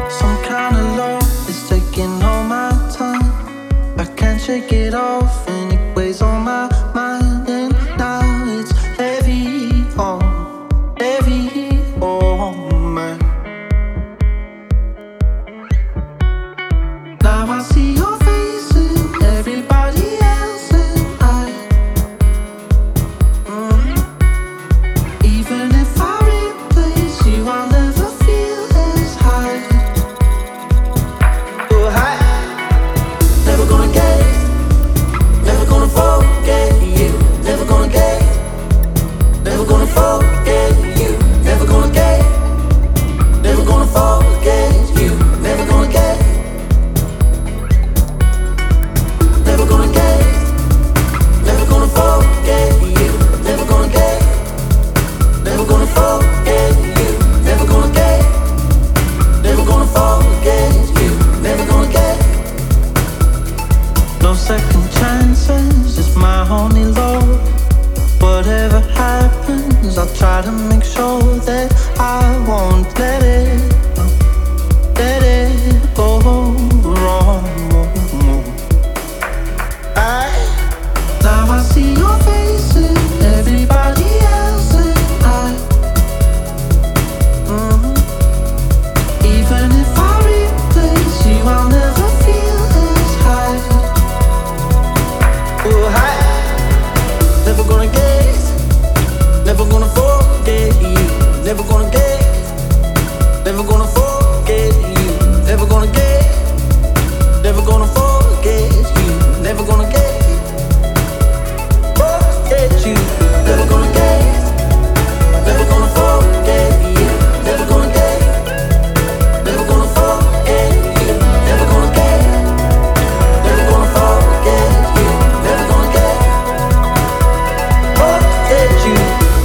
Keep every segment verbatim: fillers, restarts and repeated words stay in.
Some kind of love is taking all my time. I can't shake it off and it weighs on my mind. And now it's heavy on, heavy on me. Now I see your face and everybody else, and I mm, even if I replace you, I'll never feel as high. Oh, high. Never gonna get, never gonna forget you. Never gonna get, never gonna forget you. Never gonna get, never gonna forget you. Never gonna get, never gonna get, never gonna forget you. Never gonna get, never gonna forget you. Never gonna get, never gonna forget you. Never gonna get. No second chances, it's my only love. Whatever happens, I'll try to make sure that I won't let it, let it go wrong. I, now I see your face and everybody else, and I mm, even if I replace you, I'll never feel as high. Oh, high. Never gonna get, never gonna forget you. Never gonna get, never gonna forget you. Never gonna get, never gonna forget you. Never gonna get, forget you. Never gonna get, never gonna forget you. Never gonna get, never gonna forget you. Never gonna get, never gonna forget you. Never gonna get, forget you.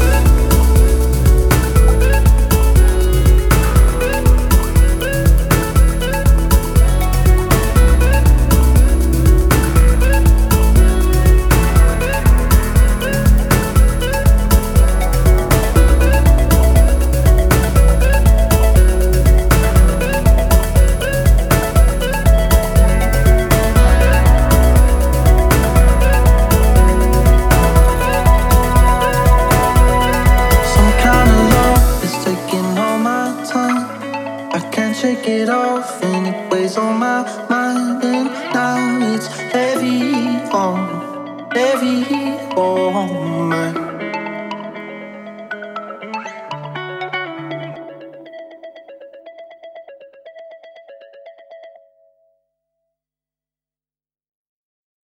Some kind of love is taking all my time. I can't shake it off and it weighs on my mind. And now it's heavy on, heavy on